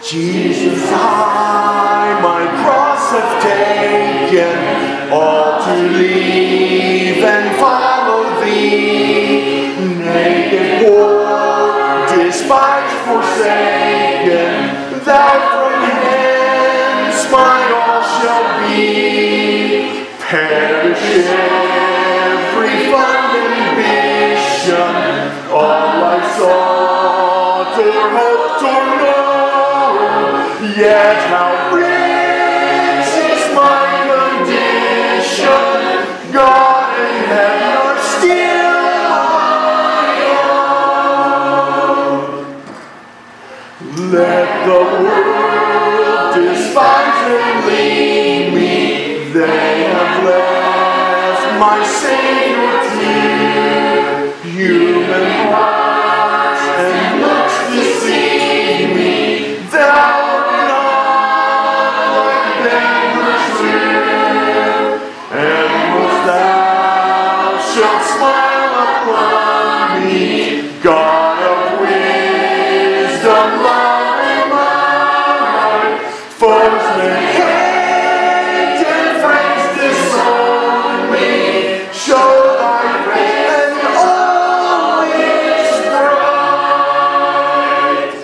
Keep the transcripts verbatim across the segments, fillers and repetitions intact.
Jesus, I my cross have taken, all to leave and follow thee. Naked, poor, despised, forsaken, thou from hence my all shall be. Perish every fond ambition, all I sought or hoped or known, yet how rich is my condition. God and heaven are still my own. Let the world despise and leave me, they have left my Savior to human hearts and looks deceive me. Thou art not like them the true, and once thou shalt smile upon me, God of wisdom, love, and might, foes may hate and friends disown me. Show thy grace and all is bright.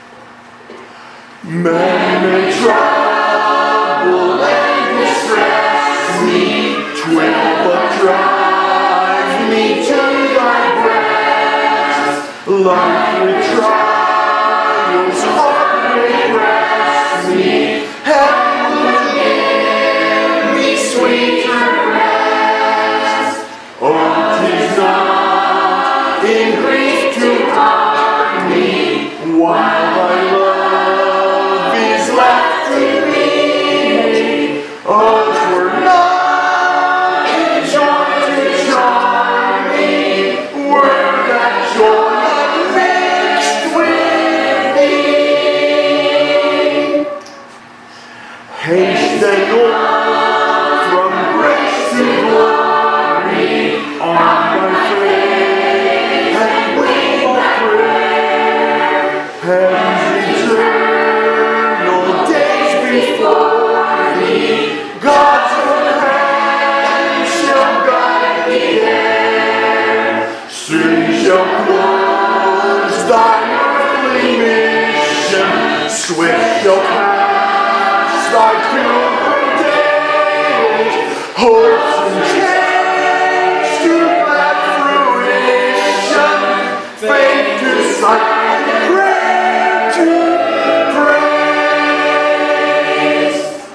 Men may trouble and distress me, twill but drive me to thy breast. Life with trials, heart may press me, heaven will give me sweeter rest. Oh, 'tis not in grief to hide me, while thy love is left to me. Oh, 'twere not in joy to charm me, were that joy unmixed with thee. Hasten on from grace to glory, on my faith and wing of prayer. Heaven's eternal days before thee, God's own hand shall guide thee there. Soon shall close thine earthly mission, swift shall pass thy pilgrim days. Hopes and change to glad fruition, faith to sight.